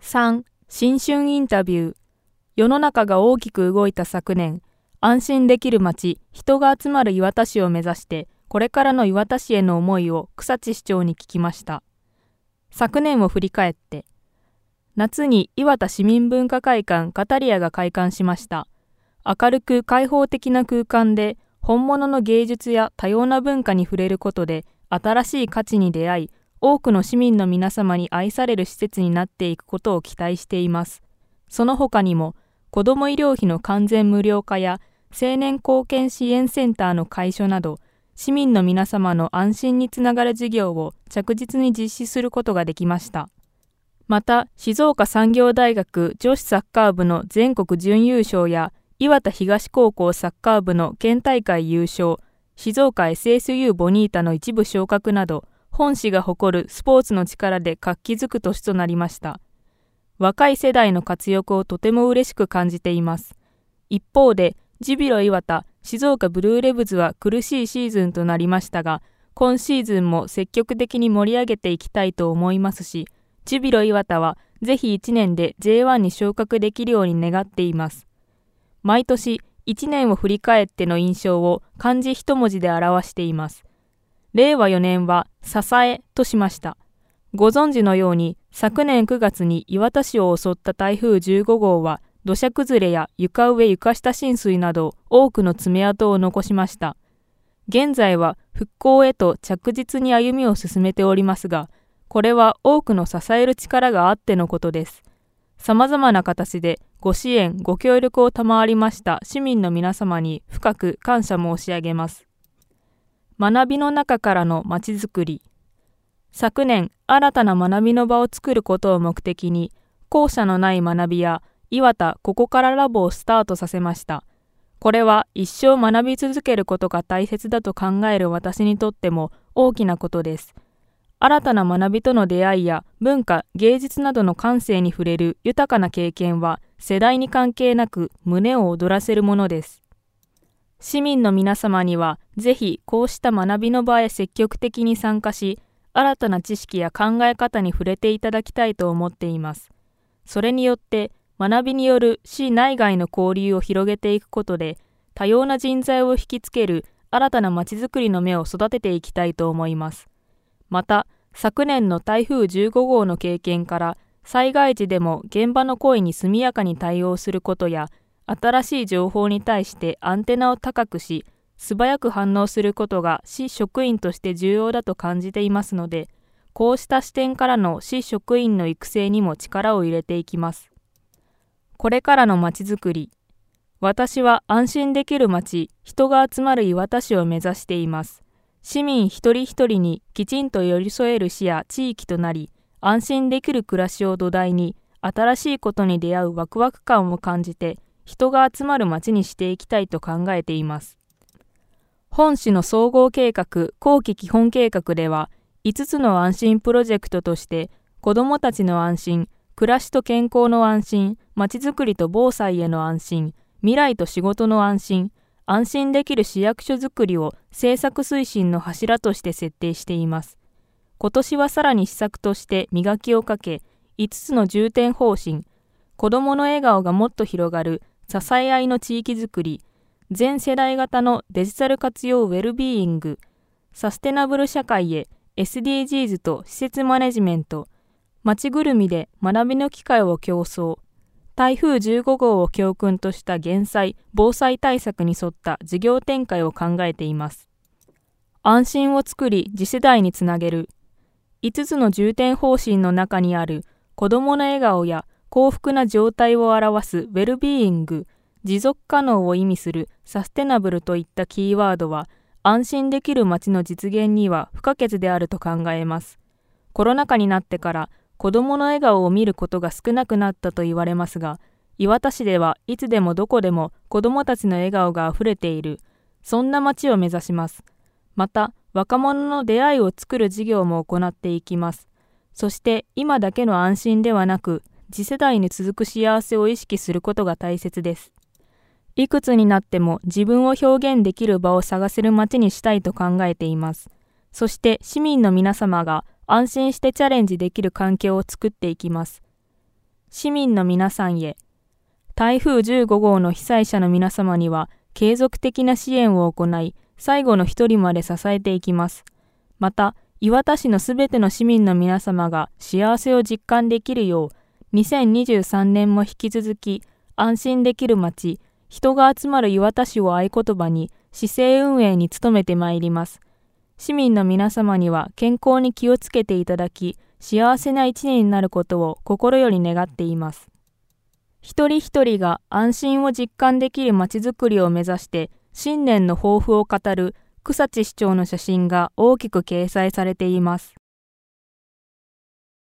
3. 新春インタビュー。世の中が大きく動いた昨年、安心できる街、人が集まる磐田市を目指して、これからの磐田市への思いを草地市長に聞きました。昨年を振り返って、夏に磐田市民文化会館カタリアが開館しました。明るく開放的な空間で、本物の芸術や多様な文化に触れることで、新しい価値に出会い、多くの市民の皆様に愛される施設になっていくことを期待しています。その他にも、子ども医療費の完全無料化や青年貢献支援センターの開所など、市民の皆様の安心につながる事業を着実に実施することができました。また、静岡産業大学女子サッカー部の全国準優勝や、磐田東高校サッカー部の県大会優勝、静岡 SSU ボニータの一部昇格など、本市が誇るスポーツの力で活気づく年となりました。若い世代の活躍をとても嬉しく感じています。一方で、ジュビロ磐田、静岡ブルーレヴズは苦しいシーズンとなりましたが、今シーズンも積極的に盛り上げていきたいと思いますし、ジュビロ磐田はぜひ1年で J1 に昇格できるように願っています。毎年1年を振り返っての印象を漢字一文字で表しています。令和4年は支えとしました。ご存知のように昨年9月に磐田市を襲った台風15号は土砂崩れや床上床下浸水など多くの爪痕を残しました。現在は復興へと着実に歩みを進めておりますが、これは多くの支える力があってのことです。様々な形でご支援、ご協力を賜りました市民の皆様に深く感謝申し上げます。学びの中からのまちづくり。昨年、新たな学びの場を作ることを目的に、校舎のない学びや磐田ここからラボをスタートさせました。これは一生学び続けることが大切だと考える私にとっても大きなことです。新たな学びとの出会いや文化、芸術などの感性に触れる豊かな経験は世代に関係なく胸を躍らせるものです。市民の皆様にはぜひこうした学びの場へ積極的に参加し、新たな知識や考え方に触れていただきたいと思っています。それによって学びによる市内外の交流を広げていくことで、多様な人材を引きつける新たなまちづくりの芽を育てていきたいと思います。また、昨年の台風15号の経験から、災害時でも現場の声に速やかに対応することや、新しい情報に対してアンテナを高くし、素早く反応することが市職員として重要だと感じていますので、こうした視点からの市職員の育成にも力を入れていきます。これからのまちづくり。私は安心できる街、人が集まる磐田市を目指しています。市民一人一人にきちんと寄り添える市や地域となり、安心できる暮らしを土台に、新しいことに出会うワクワク感を感じて、人が集まる街にしていきたいと考えています。本市の総合計画後期基本計画では、5つの安心プロジェクトとして、子どもたちの安心、暮らしと健康の安心、まちづくりと防災への安心、未来と仕事の安心、安心できる市役所づくりを政策推進の柱として設定しています。今年はさらに施策として磨きをかけ、5つの重点方針、子どもの笑顔がもっと広がる支え合いの地域づくり、全世代型のデジタル活用ウェルビーイング、サステナブル社会へ SDGs と施設マネジメント、街ぐるみで学びの機会を競争、台風15号を教訓とした減災・防災対策に沿った事業展開を考えています。安心を作り次世代につなげる。5つの重点方針の中にある子どもの笑顔や幸福な状態を表すウェルビーイング、持続可能を意味するサステナブルといったキーワードは、安心できる街の実現には不可欠であると考えます。コロナ禍になってから子どもの笑顔を見ることが少なくなったと言われますが、磐田市ではいつでもどこでも子どもたちの笑顔があふれている、そんな街を目指します。また、若者の出会いを作る事業も行っていきます。そして今だけの安心ではなく、次世代に続く幸せを意識することが大切です。いくつになっても自分を表現できる場を探せる街にしたいと考えています。そして市民の皆様が安心してチャレンジできる環境を作っていきます。 市民の皆さんへ。台風15号の被災者の皆様には継続的な支援を行い、最後の一人まで支えていきます。また、磐田市のすべての市民の皆様が幸せを実感できるよう、2023年も引き続き、安心できる街、人が集まる磐田市を合言葉に、市政運営に努めてまいります。市民の皆様には健康に気をつけていただき、幸せな一年になることを心より願っています。一人一人が安心を実感できるまちづくりを目指して新年の抱負を語る草地市長の写真が大きく掲載されています。